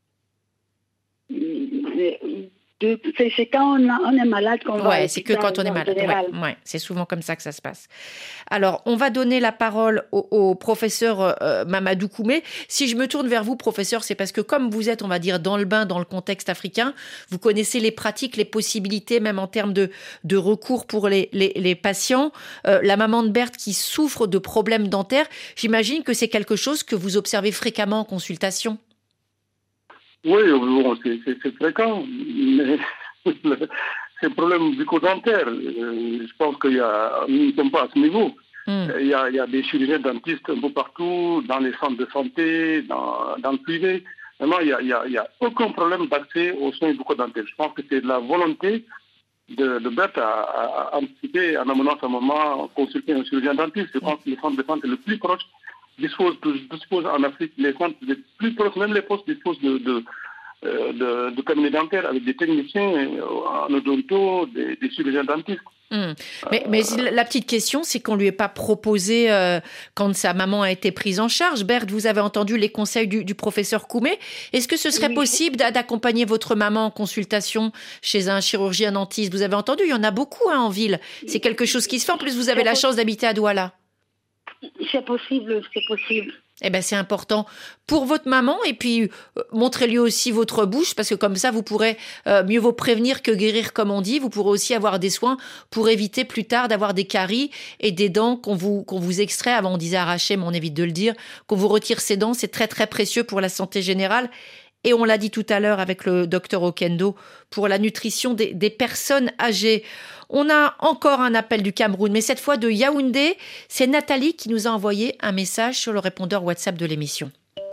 De, c'est, c'est quand on, a, on est malade qu'on va. Ouais, c'est que quand on est malade. Ouais, ouais, c'est souvent comme ça que ça se passe. Alors, on va donner la parole au, au professeur euh, Mamadou Koumé. Si je me tourne vers vous, professeur, c'est parce que comme vous êtes, on va dire, dans le bain, dans le contexte africain, vous connaissez les pratiques, les possibilités, même en termes de, de recours pour les, les, les patients. Euh, la maman de Berthe qui souffre de problèmes dentaires, j'imagine que c'est quelque chose que vous observez fréquemment en consultation. Oui, bon, c'est, c'est, c'est fréquent, mais c'est un problème bucco-dentaire. Je pense qu'il y a, nous ne sommes pas à ce niveau. Mm. Il, y a, il y a des chirurgiens dentistes un peu partout, dans les centres de santé, dans, dans le privé. Vraiment, il n'y a, il y a, il y a aucun problème d'accès aux soins bucco-dentaires. Je pense que c'est de la volonté de, de Berthe à, à, à anticiper en amenant sa maman consulter un chirurgien dentiste. Je pense que le centre de santé le plus proche dispose, dispose en Afrique, les centres les plus proches, même les postes disposent de, de, de, de cabinets dentaires avec des techniciens en odonto, des, des chirurgiens dentistes. Mmh. Mais, euh, mais la petite question, c'est qu'on ne lui ait pas proposé, euh, quand sa maman a été prise en charge. Berthe, vous avez entendu les conseils du, du professeur Koumé. Est-ce que ce serait oui. possible d'accompagner votre maman en consultation chez un chirurgien dentiste ? Vous avez entendu, il y en a beaucoup hein, en ville. C'est quelque chose qui se fait. En plus, vous avez la chance d'habiter à Douala. C'est possible, c'est possible. Eh ben, c'est important pour votre maman et puis euh, montrez-lui aussi votre bouche parce que comme ça, vous pourrez euh, mieux vous prévenir que guérir comme on dit. Vous pourrez aussi avoir des soins pour éviter plus tard d'avoir des caries et des dents qu'on vous, qu'on vous extrait. Avant, on disait arracher, mais on évite de le dire. Qu'on vous retire ses dents, c'est très, très précieux pour la santé générale. Et on l'a dit tout à l'heure avec le docteur Okendo pour la nutrition des, des personnes âgées. On a encore un appel du Cameroun, mais cette fois de Yaoundé. C'est Nathalie qui nous a envoyé un message sur le répondeur WhatsApp de l'émission.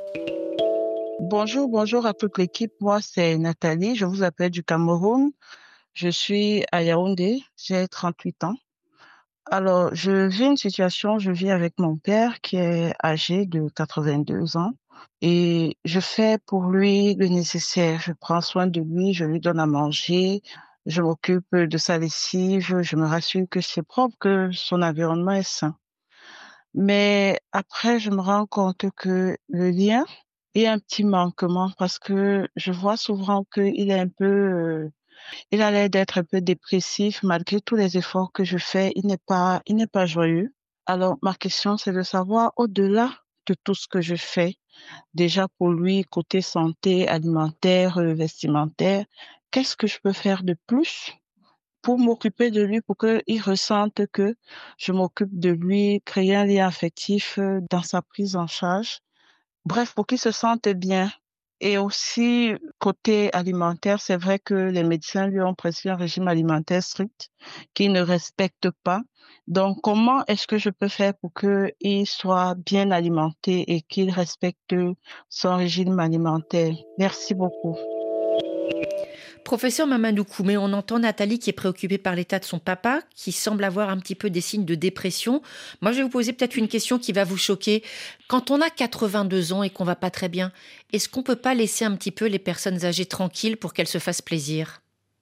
Bonjour, bonjour à toute l'équipe. Moi, c'est Nathalie. Je vous appelle du Cameroun. Je suis à Yaoundé. J'ai trente-huit ans. Alors, je vis une situation, je vis avec mon père qui est âgé de quatre-vingt-deux ans. Et je fais pour lui le nécessaire. Je prends soin de lui, je lui donne à manger, je m'occupe de sa lessive, je me rassure que c'est propre, que son environnement est sain. Mais après, je me rends compte que le lien est un petit manquement parce que je vois souvent qu'il est un peu, euh, il a l'air d'être un peu dépressif malgré tous les efforts que je fais. Il n'est pas, il n'est pas joyeux. Alors, ma question, c'est de savoir au-delà de tout ce que je fais, déjà pour lui, côté santé, alimentaire, vestimentaire, qu'est-ce que je peux faire de plus pour m'occuper de lui, pour qu'il ressente que je m'occupe de lui, créer un lien affectif dans sa prise en charge. Bref, pour qu'il se sente bien. Et aussi, côté alimentaire, c'est vrai que les médecins lui ont prescrit un régime alimentaire strict qu'il ne respecte pas. Donc, comment est-ce que je peux faire pour qu'il soit bien alimenté et qu'il respecte son régime alimentaire? Merci beaucoup. Professeur Mamadou Koumé, on entend Nathalie qui est préoccupée par l'état de son papa, qui semble avoir un petit peu des signes de dépression. Moi, je vais vous poser peut-être une question qui va vous choquer. Quand on a quatre-vingt-deux ans et qu'on va pas très bien, est-ce qu'on peut pas laisser un petit peu les personnes âgées tranquilles pour qu'elles se fassent plaisir ?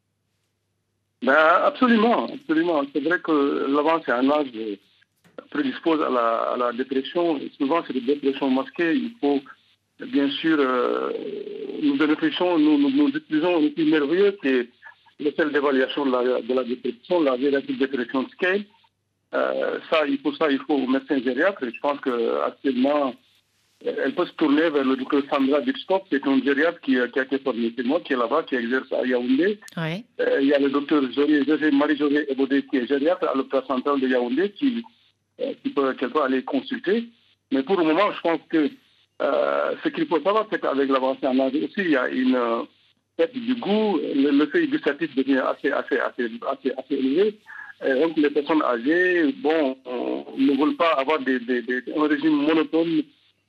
Ben, absolument, absolument. C'est vrai que l'avance c'est un âge prédispose à la, à la dépression. Et souvent, c'est des dépressions masquées. Il faut, bien sûr, euh, nous bénéficions, nous, nous, nous utilisons un outil merveilleux qui est le celle d'évaluation de la, de la dépression, la Geriatric Depression Scale. Euh, ça, il faut ça, il faut au médecin gériatre. Et je pense qu'actuellement, elle peut se tourner vers le docteur Sandra Dixkop, qui est un gériatre qui, qui a été formé chez moi, qui est là-bas, qui exerce à Yaoundé. Oui. Euh, il y a le docteur José, Marie-Josée Ebodé, qui est gériatre à l'hôpital central de Yaoundé, qui, euh, qui peut, qu'elle peut aller consulter. Mais pour le moment, je pense que euh, ce qu'il faut savoir, c'est qu'avec l'avancée en âge aussi, il y a une euh, perte du goût, le, le seuil gustatif devient assez, assez, assez, assez, assez élevé. Et donc les personnes âgées, bon, on, ne veulent pas avoir des, des, des, un régime monotone.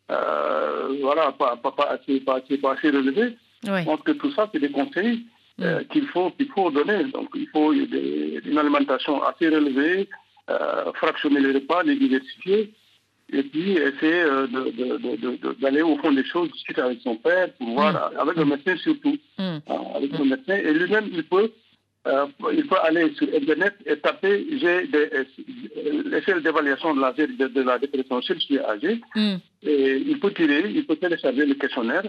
Euh, voilà, pas, pas, pas, assez, pas, assez, pas assez relevé. Ouais. Je pense que tout ça, c'est des conseils euh, mmh. qu'il faut, qu'il faut donner. Donc, il faut des, une alimentation assez relevée, euh, fractionner les repas, les diversifier, et puis essayer euh, de, de, de, de, d'aller au fond des choses, discuter avec son père, pour voir, mmh. avec le médecin surtout, mmh. euh, avec mmh. le médecin. Et lui-même, il peut, euh, il peut aller sur Internet et taper G D S, l'échelle d'évaluation de la, de, de la dépression chez le âgé. Mm. Et il peut tirer, il peut télécharger le questionnaire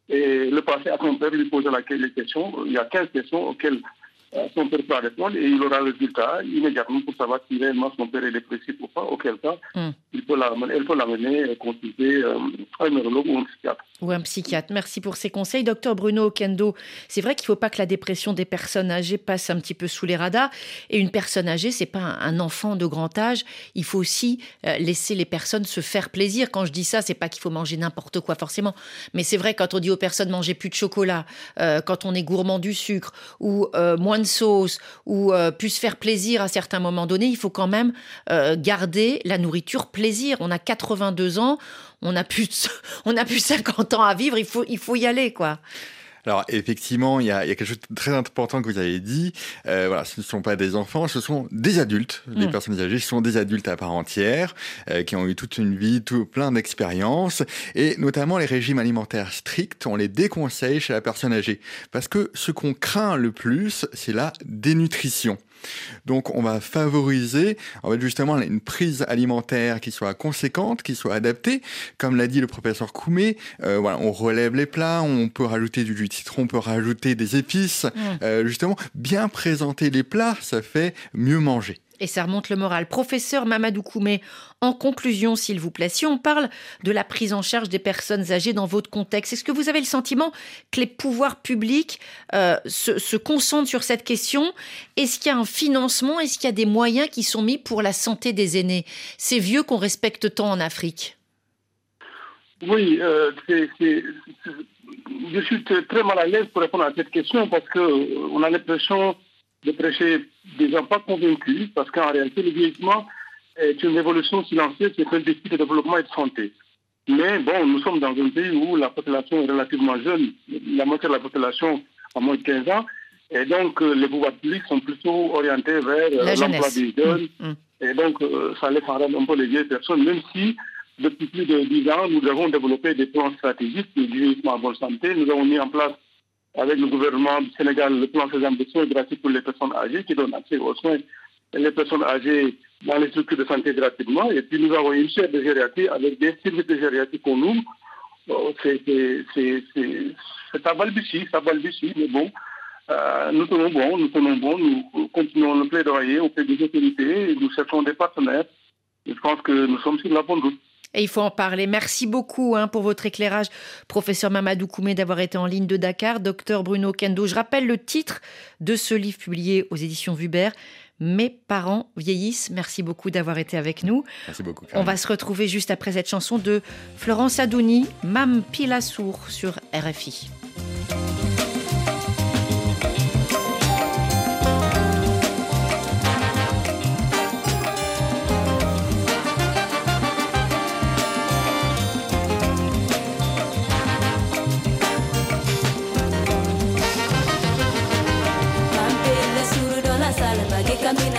et le passer à son père, lui poser la, les questions. Il y a quinze questions auxquelles euh, son père peut répondre et il aura le résultat immédiatement pour savoir si réellement son père est dépressif ou pas. Auquel cas, mm. il peut l'amener, elle peut l'amener consulter euh, un neurologue ou un psychiatre. Ou un psychiatre. Merci pour ces conseils. Docteur Bruno Okendo, c'est vrai qu'il ne faut pas que la dépression des personnes âgées passe un petit peu sous les radars. Et une personne âgée, ce n'est pas un enfant de grand âge. Il faut aussi laisser les personnes se faire plaisir. Quand je dis ça, ce n'est pas qu'il faut manger n'importe quoi forcément. Mais c'est vrai, quand on dit aux personnes mangez plus de chocolat, euh, quand on est gourmand du sucre, ou euh, moins de sauce, ou euh, plus se faire plaisir à certains moments donnés, il faut quand même euh, garder la nourriture plaisir. On a quatre-vingt-deux ans, on a plus, on a plus cinquante ans à vivre, il faut, il faut y aller, quoi. Alors effectivement, il y, a, il y a quelque chose de très important que vous avez dit. Euh, voilà, ce ne sont pas des enfants, ce sont des adultes. Les mmh. personnes âgées sont des adultes à part entière, euh, qui ont eu toute une vie, tout plein d'expériences. Et notamment les régimes alimentaires stricts, on les déconseille chez la personne âgée. Parce que ce qu'on craint le plus, c'est la dénutrition. Donc on va favoriser en fait justement une prise alimentaire qui soit conséquente, qui soit adaptée. Comme l'a dit le professeur Koumé, euh, voilà, on relève les plats, on peut rajouter du jus de citron, on peut rajouter des épices. Mmh. Euh, justement, bien présenter les plats, ça fait mieux manger. Et ça remonte le moral. Professeur Mamadou Koumé, en conclusion, s'il vous plaît, si on parle de la prise en charge des personnes âgées dans votre contexte, est-ce que vous avez le sentiment que les pouvoirs publics euh, se, se concentrent sur cette question ? Est-ce qu'il y a un financement ? Est-ce qu'il y a des moyens qui sont mis pour la santé des aînés ? Ces vieux qu'on respecte tant en Afrique. Oui, euh, c'est, c'est, c'est, je suis très mal à l'aise pour répondre à cette question parce qu'on a l'impression de prêcher des gens pas convaincus, parce qu'en réalité, le vieillissement est une évolution silencieuse, c'est un défi de développement et de santé. Mais bon, nous sommes dans un pays où la population est relativement jeune, la moitié de la population a moins de quinze ans, et donc euh, les pouvoirs publics sont plutôt orientés vers euh, l'emploi des jeunes, mmh, mmh. et donc euh, ça laisse en rade un peu les vieilles personnes, même si depuis plus de dix ans, nous avons développé des plans stratégiques de vieillissement en bonne santé. Nous avons mis en place avec le gouvernement du Sénégal, le plan faisant des soins gratuits pour les personnes âgées, qui donne accès aux soins les personnes âgées dans les structures de santé gratuitement. Et puis nous avons une chaire de gériatrie avec des services de gériatrie qu'on ouvre. C'est, c'est, c'est, c'est, c'est ça balbutie, ça balbutie, mais bon, euh, nous tenons bon, nous tenons bon, nous continuons le plaidoyer auprès des autorités, nous cherchons des partenaires. Je pense que nous sommes sur la bonne route. Et il faut en parler. Merci beaucoup hein, pour votre éclairage, professeur Mamadou Koumé, d'avoir été en ligne de Dakar. Docteur Bruno Okendo, je rappelle le titre de ce livre publié aux éditions Vubert, Mes parents vieillissent. Merci beaucoup d'avoir été avec nous. Merci beaucoup. On va se retrouver juste après cette chanson de Florence Adouni, Mam Pilassour sur R F I.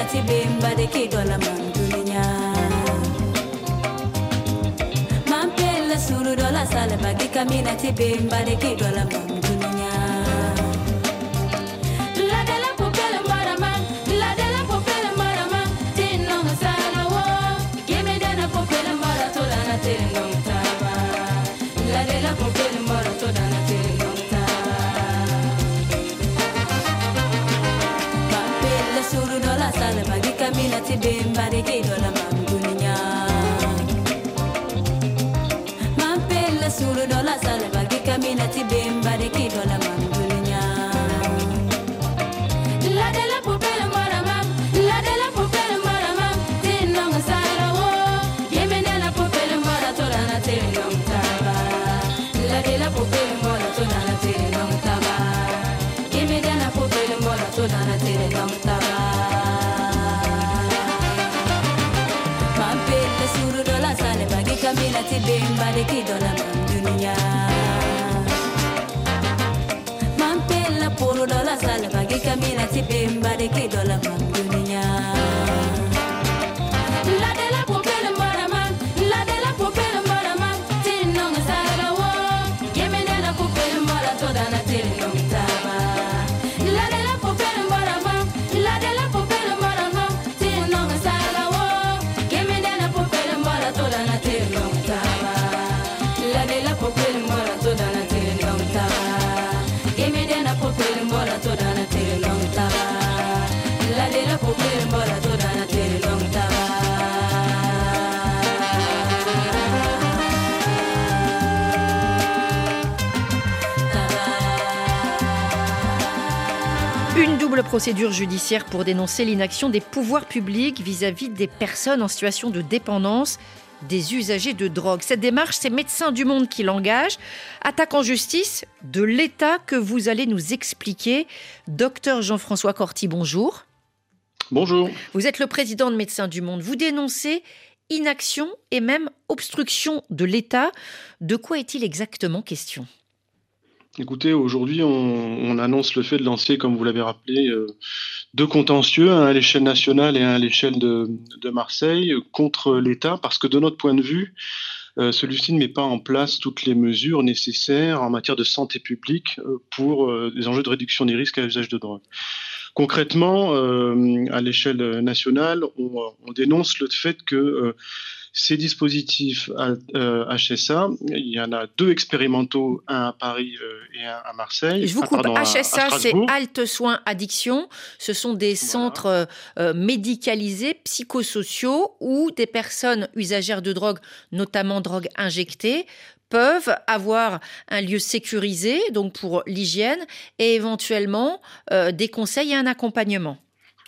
tibemba de kidola mandunya mampela suru dola sala bagi kamina tibemba de kidola mandunya la de la popela marama la de la popela marama tinno sala wo give de la popela marato la tinno taba la de la popela marato la tinno suru dola sala bagi kamina tibemba de kidola mandunya mampela suru dola sala bagi kamina tibemba de kidola mandunya la de la popela marama la de la popela marama tinno sala wo yemene la popela marato la tinno taba la de la popela marato la tinno taba yemene la popela marato la tinno taba kamina tibemba de kidola mandunya mampela poro dola sala bagi kamina tibemba de kidola mandunya la de la popela marama la de la popela marama tinno sala wo yemene la popela mara toda na tinno taba la de la popela marama la de la popela marama tinno sala wo yemene la popela mara toda na tinno la de la popela mora toda na tele long taba give de na popela mora toda na tele long taba la de la popela mora toda na tele long taba. Une double procédure judiciaire pour dénoncer l'inaction des pouvoirs publics vis-à-vis des personnes en situation de dépendance, des usagers de drogue. Cette démarche, c'est Médecins du Monde qui l'engage. Attaque en justice de l'État que vous allez nous expliquer. Docteur Jean-François Corti, bonjour. Bonjour. Vous êtes le président de Médecins du Monde. Vous dénoncez inaction et même obstruction de l'État. De quoi est-il exactement question ? Écoutez, aujourd'hui, on, on annonce le fait de lancer, comme vous l'avez rappelé, euh, deux contentieux, un à l'échelle nationale et un à l'échelle de, de Marseille, contre l'État, parce que de notre point de vue, euh, celui-ci ne met pas en place toutes les mesures nécessaires en matière de santé publique euh, pour euh, des enjeux de réduction des risques à l'usage de drogue. Concrètement, euh, à l'échelle nationale, on, on dénonce le fait que euh, ces dispositifs euh, H S A, il y en a deux expérimentaux, un à Paris euh, et un à Marseille. Je vous coupe, ah, pardon, H S A, à, à c'est Halte Soins Addiction. Ce sont des voilà. centres euh, médicalisés, psychosociaux, où des personnes usagères de drogue, notamment drogue injectée, peuvent avoir un lieu sécurisé, donc pour l'hygiène, et éventuellement euh, des conseils et un accompagnement.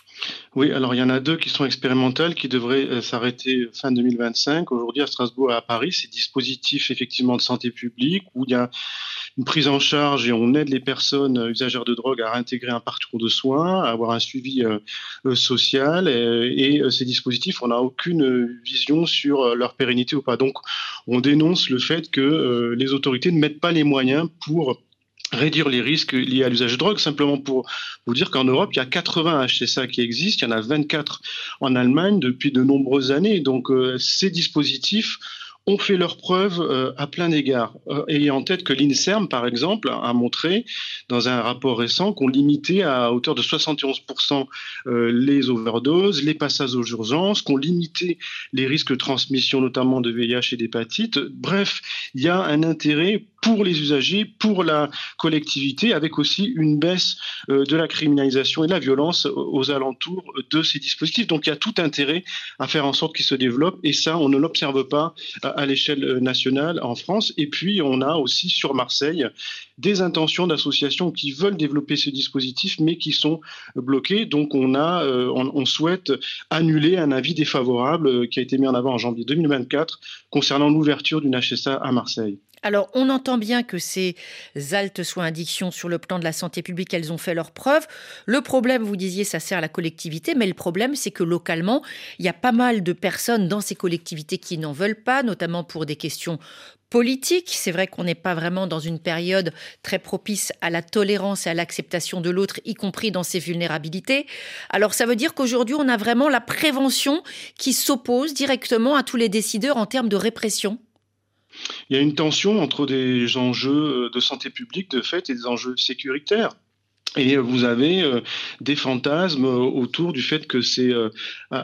Oui, alors il y en a deux qui sont expérimentales, qui devraient euh, s'arrêter fin deux mille vingt-cinq. Aujourd'hui, à Strasbourg et à Paris, c'est dispositifs effectivement de santé publique où il y a une prise en charge et on aide les personnes usagères de drogue à réintégrer un parcours de soins, à avoir un suivi euh, euh, social. Et, et euh, ces dispositifs, on n'a aucune vision sur euh, leur pérennité ou pas. Donc, on dénonce le fait que euh, les autorités ne mettent pas les moyens pour réduire les risques liés à l'usage de drogue. Simplement pour vous dire qu'en Europe, il y a quatre-vingts H S A qui existent, il y en a vingt-quatre en Allemagne depuis de nombreuses années. Donc euh, ces dispositifs ont fait leurs preuves euh, à plein égard. Euh, ayez en tête que l'INSERM, par exemple, a montré dans un rapport récent qu'on limitait à hauteur de soixante et onze pour cent euh, les overdoses, les passages aux urgences, qu'on limitait les risques de transmission, notamment de V I H et d'hépatite. Bref, il y a un intérêt pour les usagers, pour la collectivité, avec aussi une baisse euh, de la criminalisation et de la violence aux alentours de ces dispositifs. Donc il y a tout intérêt à faire en sorte qu'ils se développent, et ça, on ne l'observe pas à l'échelle nationale en France. Et puis, on a aussi sur Marseille des intentions d'associations qui veulent développer ce dispositif, mais qui sont bloquées. Donc, on, a, euh, on, on souhaite annuler un avis défavorable euh, qui a été mis en avant en janvier deux mille vingt-quatre concernant l'ouverture d'une H S A à Marseille. Alors, on entend bien que ces haltes soins addiction sur le plan de la santé publique, elles ont fait leurs preuves. Le problème, vous disiez, ça sert à la collectivité, mais le problème, c'est que localement, il y a pas mal de personnes dans ces collectivités qui n'en veulent pas, notamment pour des questions politique. C'est vrai qu'on n'est pas vraiment dans une période très propice à la tolérance et à l'acceptation de l'autre, y compris dans ses vulnérabilités. Alors ça veut dire qu'aujourd'hui, on a vraiment la prévention qui s'oppose directement à tous les décideurs en termes de répression. Il y a une tension entre des enjeux de santé publique, de fait, et des enjeux sécuritaires. Et vous avez euh, des fantasmes autour du fait que ces euh,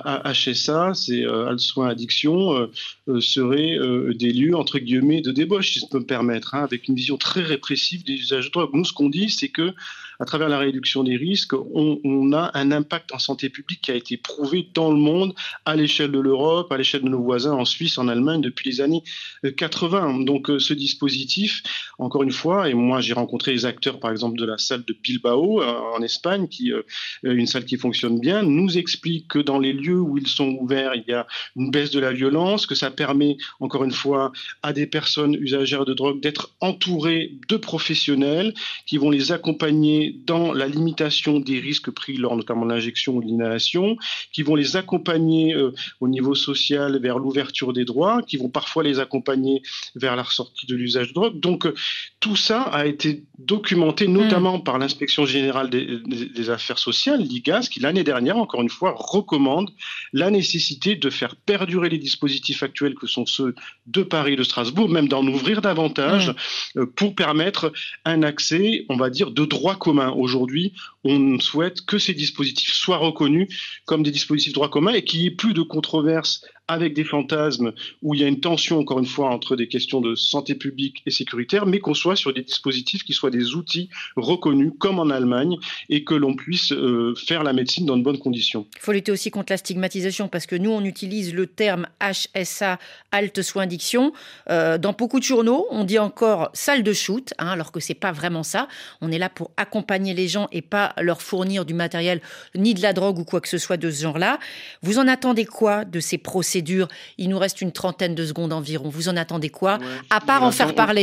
H S A, ces euh, soins addiction, euh, euh, seraient euh, des lieux, entre guillemets, de débauche, si je peux me permettre, hein, avec une vision très répressive des usages de drogue. Nous, ce qu'on dit, c'est que à travers la réduction des risques, on, on a un impact en santé publique qui a été prouvé dans le monde, à l'échelle de l'Europe, à l'échelle de nos voisins en Suisse, en Allemagne, depuis les années quatre-vingts. Donc ce dispositif, encore une fois, et moi j'ai rencontré les acteurs, par exemple, de la salle de Bilbao, en Espagne, qui, euh, une salle qui fonctionne bien, nous explique que dans les lieux où ils sont ouverts, il y a une baisse de la violence, que ça permet, encore une fois, à des personnes usagères de drogue d'être entourées de professionnels qui vont les accompagner dans la limitation des risques pris lors notamment de l'injection ou de l'inhalation, qui vont les accompagner euh, au niveau social vers l'ouverture des droits, qui vont parfois les accompagner vers la sortie de l'usage de drogue. Donc euh, tout ça a été documenté notamment mmh. par l'inspection générale des, des, des affaires sociales, l'I G A S, qui l'année dernière, encore une fois, recommande la nécessité de faire perdurer les dispositifs actuels que sont ceux de Paris et de Strasbourg, même d'en ouvrir davantage mmh. euh, pour permettre un accès, on va dire, de droit commun. Aujourd'hui, on souhaite que ces dispositifs soient reconnus comme des dispositifs de droit commun et qu'il n'y ait plus de controverses avec des fantasmes où il y a une tension, encore une fois, entre des questions de santé publique et sécuritaire, mais qu'on soit sur des dispositifs qui soient des outils reconnus, comme en Allemagne, et que l'on puisse euh, faire la médecine dans de bonnes conditions. Il faut lutter aussi contre la stigmatisation, parce que nous, on utilise le terme H S A, halte soins addiction. Euh, dans beaucoup de journaux, on dit encore salle de shoot, hein, alors que c'est pas vraiment ça. On est là pour accompagner les gens et pas leur fournir du matériel, ni de la drogue ou quoi que ce soit de ce genre-là. Vous en attendez quoi de ces procédures ? Il nous reste une trentaine de secondes environ. Vous en attendez quoi, ouais, à part en faire parler ?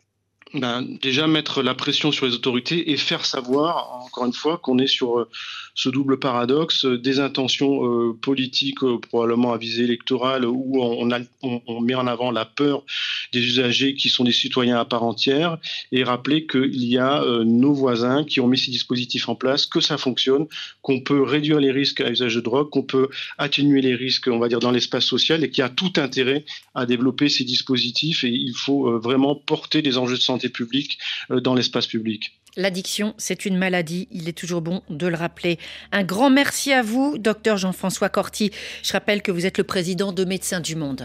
Ben, déjà mettre la pression sur les autorités et faire savoir, encore une fois, qu'on est sur euh, ce double paradoxe euh, des intentions euh, politiques, euh, probablement à visée électorale, où on, a, on, on met en avant la peur des usagers qui sont des citoyens à part entière, et rappeler qu'il y a euh, nos voisins qui ont mis ces dispositifs en place, que ça fonctionne, qu'on peut réduire les risques à usage de drogue, qu'on peut atténuer les risques, on va dire, dans l'espace social, et qu'il y a tout intérêt à développer ces dispositifs, et il faut euh, vraiment porter les enjeux de santé publique dans l'espace public. L'addiction, c'est une maladie, il est toujours bon de le rappeler. Un grand merci à vous, docteur Jean-François Corti. Je rappelle que vous êtes le président de Médecins du Monde.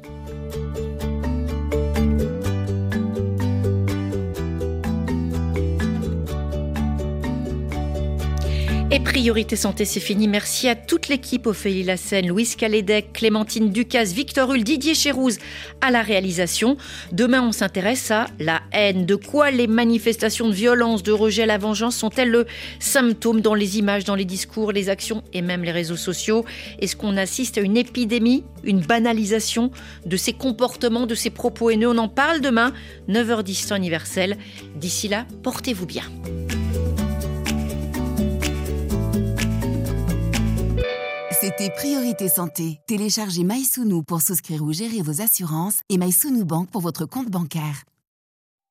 Et Priorité Santé, c'est fini. Merci à toute l'équipe, Ophélie Lassène, Louise Calédec, Clémentine Ducasse, Victor Hull, Didier Chérouz à la réalisation. Demain, on s'intéresse à la haine. De quoi les manifestations de violence, de rejet à la vengeance sont-elles le symptôme dans les images, dans les discours, les actions et même les réseaux sociaux ? Est-ce qu'on assiste à une épidémie, une banalisation de ces comportements, de ces propos haineux ? On en parle demain, neuf heures dix temps universel. D'ici là, portez-vous bien. C'était Priorité Santé. Téléchargez MySounou pour souscrire ou gérer vos assurances et MySounou Bank pour votre compte bancaire.